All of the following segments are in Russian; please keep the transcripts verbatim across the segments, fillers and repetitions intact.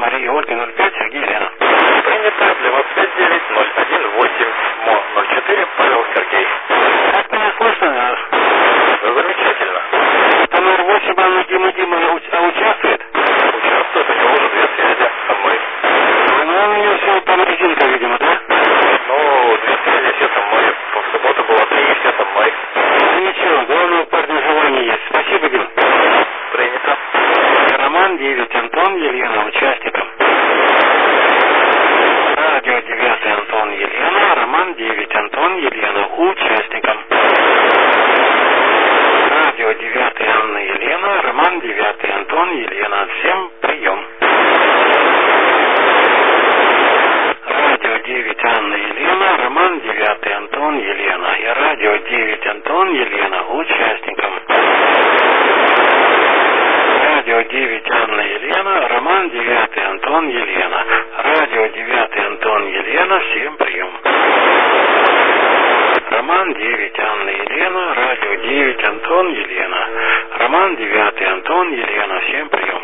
Мария Ольга ноль пять, Сергей Елена. Принято. Для вас пять девять ноль один восемь МО ноль четыре, Павел Сергей. Как меня слышно? Замечательно. Это номер восемь, Анна Дима Дима а участвует? Участвует, у него уже две связи со мной. Ну, у него все там резинка, видимо, да? Ну, две связи все со мной. В субботу было три, и все со мной. Ну ничего, главное у парня желание есть. Спасибо, Дим. Принято. Роман девять, Антон, Елена, участникам. Радио девять, Антон, Елена, Роман девять, Антон, Елена, участникам. Радио девять, Анна, Елена, Роман девять, Антон, Елена, всем прием. Радио девять, Анна, Елена, Роман девять, Антон, Елена. И радио девять, Антон, Елена, участникам. Радио девять, Анна, Елена, Роман девять, Антон, Елена. Радио девять, Антон, Елена, всем прием. Роман девять, Анна, Елена, радио девять, Антон, Елена. Роман девять, Антон, Елена, всем прием.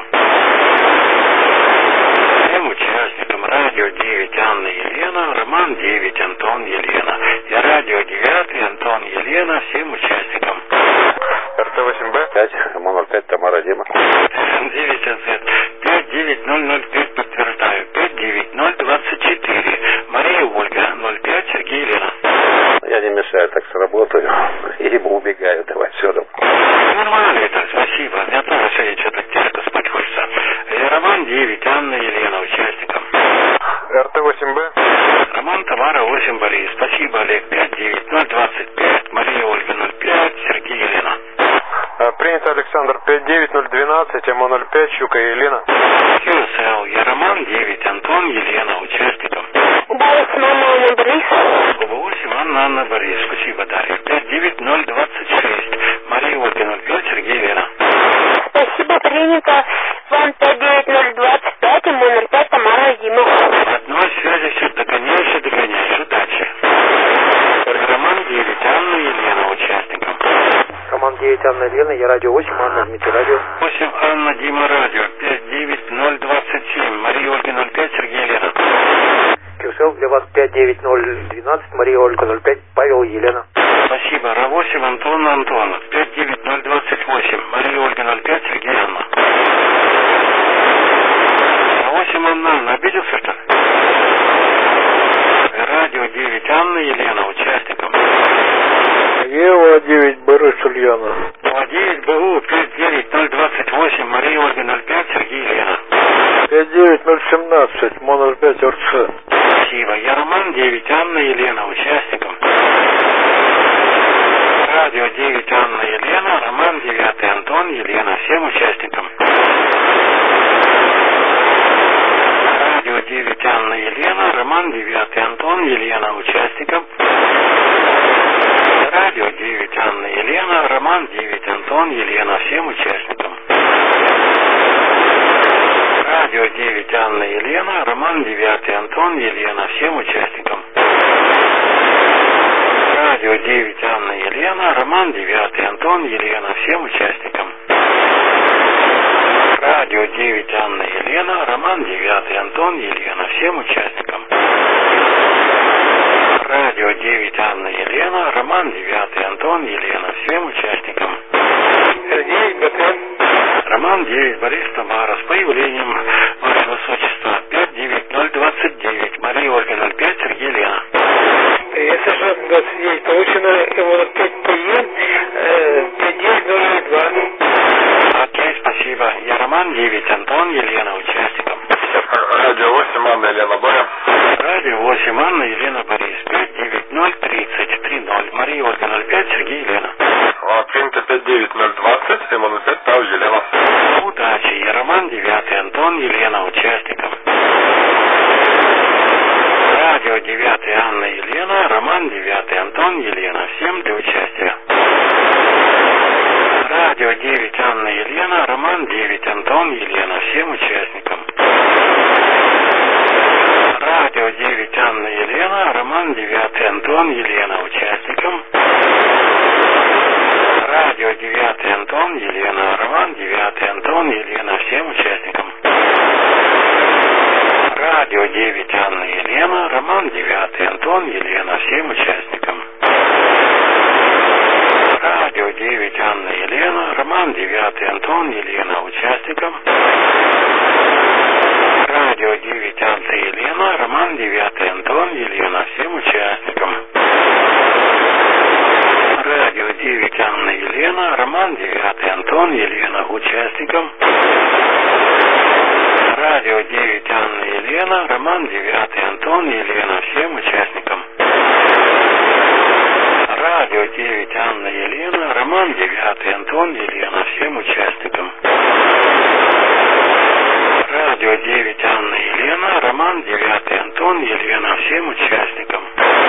Всем участникам радио девять, Анна, Елена, Роман девять, Антон, Елена. И радио девять, Антон, Елена, всем участникам. эр тэ восемь бэ пять, МО ноль пять, Тамара Дима. девять АЗ, пять девять ноль ноль пять, подтверждаю, пять девять ноль двадцать четыре, Мария Ольга, ноль пять, Сергей Елена. Я не мешаю, так сработаю. И убегаю, давай отсюда. Нормально это, спасибо. Мне тоже сегодня что-то тяжко спать хочется. И Роман девять, Анна, Елена, участникам. эр тэ восемь бэ. Роман, Тамара, восемь, Борис. Спасибо, Олег, пять девять ноль двадцать пять, Мария Ольга, ноль пять, Сергей Елена. Принято, Александр, пять девять ноль двенадцать, МО ноль пять, Щука и Елена. ю эс эл, я Роман девять, Антон, Елена, участникам. восемь, Анна, Борис. восемь, Анна, Анна, Борис. Спасибо, Дарья. пять девять ноль двадцать шесть, Мария Ольга, ноль пять, Сергей Елена. Спасибо, принято. Вам пять девять ноль двадцать пять, МО ноль пять, Тамара Дима. Одной связи все догоняешь и догоняешь. Удачи. Роман девять, Анна, Елена, участникам. Роман девять, Анна, Елена, я радио восемь, Анна, Дмитрий, радио. восемь, Анна, Дима, радио. пять девять ноль двадцать семь, Мария Ольга, ноль пять, Сергей Елена. ку эс эл для вас пять девять ноль двенадцать, Мария Ольга, ноль пять, Павел, Елена. Спасибо. Ра восемь, Антон, Антон. пять девять ноль двадцать восемь, Мария Ольга, ноль пять, Сергей Анна. Ра восемь, Анна, Анна. Обиделся, что ли? Радио девять, Анна, Елена, участникам. Ева девять, Борис, Ульяна. девять, БУ, пять девять ноль двадцать восемь, Мария Ольга, ноль пять, Сергей Елена. пять девять ноль семнадцать, МО ноль пять, РЦ. Спасибо. Я Роман девять, Анна, Елена, участникам. Радио девять, Анна, Елена, Роман девять, Антон, Елена, всем участникам. Радио девять, Анна, Елена, Роман девять, Антон, Елена, участникам. Радио девять, Анна, Елена, Роман девять, Антон, Елена, всем участникам. Радио девять, Анна, Елена, Роман девять, Антон, Елена, всем участникам. Радио девять, Анна, Елена, Роман девять, Антон, Елена, всем участникам. Радио девять, Анна, Елена, Роман девять, Антон, Елена, всем участникам. Радио девять, Анна, Елена, Роман девять, Антон, Елена, всем участникам. Сергей, ГТ. Роман девять, Борис, Тамара, с появлением Ваше Высочество. пять девять ноль двадцать девять, Мария Ольга, ноль пять, Сергей Елена. Это же двадцать девять получено, МО пять прием, пять девять ноль два. Окей, спасибо. Я Роман девять, Антон, Елена, участникам. Радио восемь, Анна, Елена, Боря. Радио восемь, Анна, Елена, Борис. пять девять ноль тридцать тридцать, Мария Ольга, ноль пять, Сергей Елена. Принято пять девять ноль двадцать, МО ноль пять, Павел, Елена. Удачи. Я Роман девять, Антон, Елена, участникам. Радио девять, Анна, Елена, Роман девять, Антон, Елена, всем для участия. Радио девять, Анна, Елена, Роман девять, Антон, Елена, всем участникам. Радио девять, Анна, Елена, Роман девять, Антон, Елена, участникам. Радио девять, Антон, Елена, Роман девять, Антон, Елена, всем участникам. Радио девять Анна Елена, Роман девятый Антон Елена, всем участникам. Радио девять Анна Елена, Роман девятый Антон Елена, участникам. Радио девять Анна Елена, Роман девятый Антон Елена, всем участникам. Радио девять Анна Елена, Роман девятый Антон Елена, участникам. Радио девять Анна Елена, Роман девятый Антон Елена, всем участникам. Радио девять Анна Елена, Роман девятый Антон Елена, всем участникам. Радио девять Анна Елена, Роман девятый Антон Елена, всем участникам.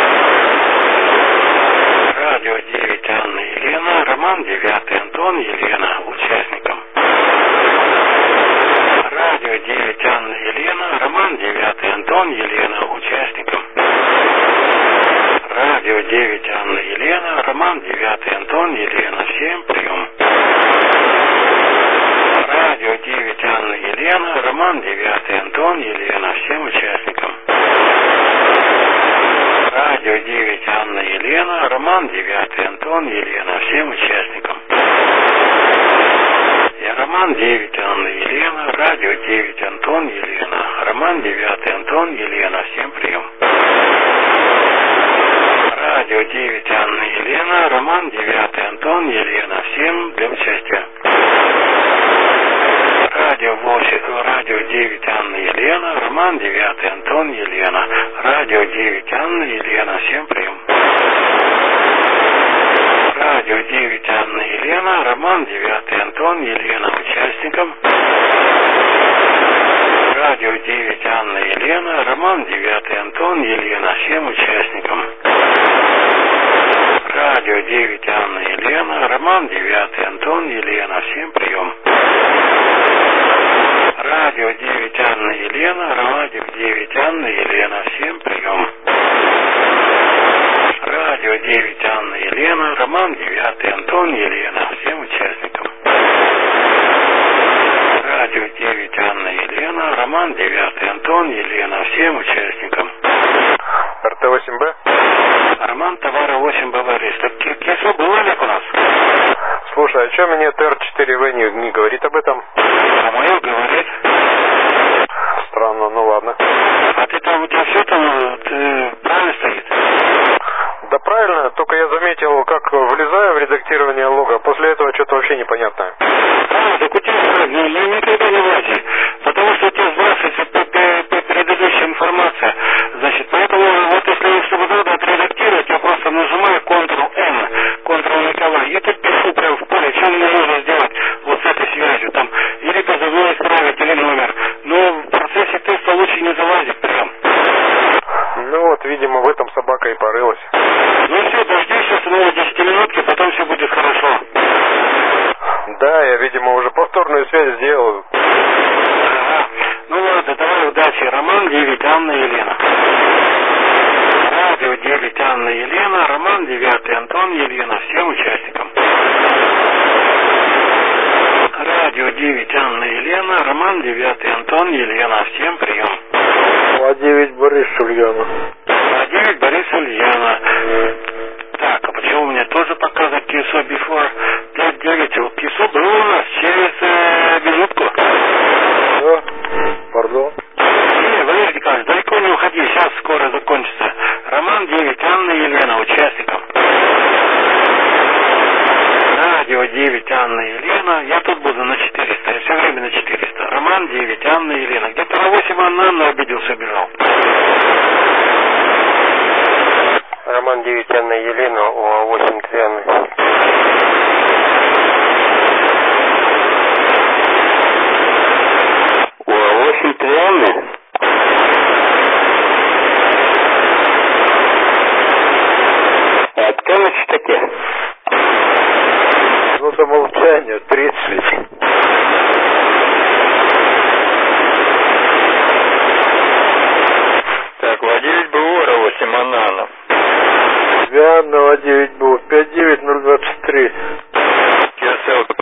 Радио девять Анна Елена, Роман девятый Антон Елена, участникам. Радио девять Анна Елена, Роман девятый Антон Елена, участникам. Радио девять Анна Елена, Роман девятый Антон Елена, всем прием. Радио девять Анна Елена, Роман девятый Антон Елена, всем участникам. Радио девять Анна Елена, Роман девятый Антон Елена, всем участникам. Я Роман девять Анна Елена, Радио девять Антон Елена, Роман девятый Антон Елена, всем прием. Радио девять Анна Елена, Роман девятый Антон Елена, всем для участия. Радио восемь, Радио девять Анна Елена, Роман девятый Антон Елена, Радио девять Анна Елена, всем прием. Радио девять Анна Елена, Роман девятый Антон Елена, участникам. Радио девять Анна Елена, Роман девятый Антон Елена, всем участникам. Радио девять Анна Елена, Роман девятый Антон Елена, всем прием. Радио девять Анна Елена, Радио девять Анна Елена, всем прием. Радио девять Анна Елена, Роман девятый Антон Елена, всем участникам. Радио девять Анна Елена, Роман девятый Антон Елена, всем участникам. эр тэ восемь бэ? Роман Товара восемь бэ Борис. Так Кисло был Олег у нас? Слушай, а что мне тэ эр четыре вэ не, не говорит об этом? А мое говорит. Странно, ну ладно. А ты там, у тебя все там ты, правильно стоит? Да правильно, только я заметил, как влезаю в редактирование лога, после этого что-то вообще непонятное. А, так у тебя, ну, я никогда не влази, потому что у тебя сбрасывается по, по, по предыдущая информация, значит, поэтому вот если чтобы надо отредактировать, я просто нажимаю контрол эн, контрол Николай, и тут пишу прямо в поле, что мне нужно сделать вот с этой связью, там, или позывной исправить, или номер, но в процессе теста лучше не залазить прям. Ну вот, видимо, в этом собака и порылась. Ну все, дождись сейчас снова десятиминутки, потом все будет хорошо. Да, я, видимо, уже повторную связь сделал. Ага. Ну ладно, давай удачи. Роман девять Анна Елена. Радио девять Анна Елена, Роман девятый Антон Елена, всем участникам. Радио девять Анна Елена, Роман девятый Антон Елена, всем прием. а девять Борис Ульяна. а девять Борис Ульяна. Так, а почему у меня тоже показывает кисо before пять девять? Кисо было у нас через э, минутку. Да, пардон. Не, Валерий Николаевич, далеко не уходи, сейчас скоро закончится. Роман девять Анна Елена, участникам. Радио девять Анна Елена, я тут буду на четыреста, я все время на четыреста. Роман девять Анна Елена, где-то на восемь Анна Анна обиделся, бежал. Роман девять Анна Елена, о восемь три Анны. О восемь три Анны? Откуда значит таки? Ну, за молчание, тридцать. Так, Владимир Баура, восемь Ананов. Вианна, девять Бу, пять девять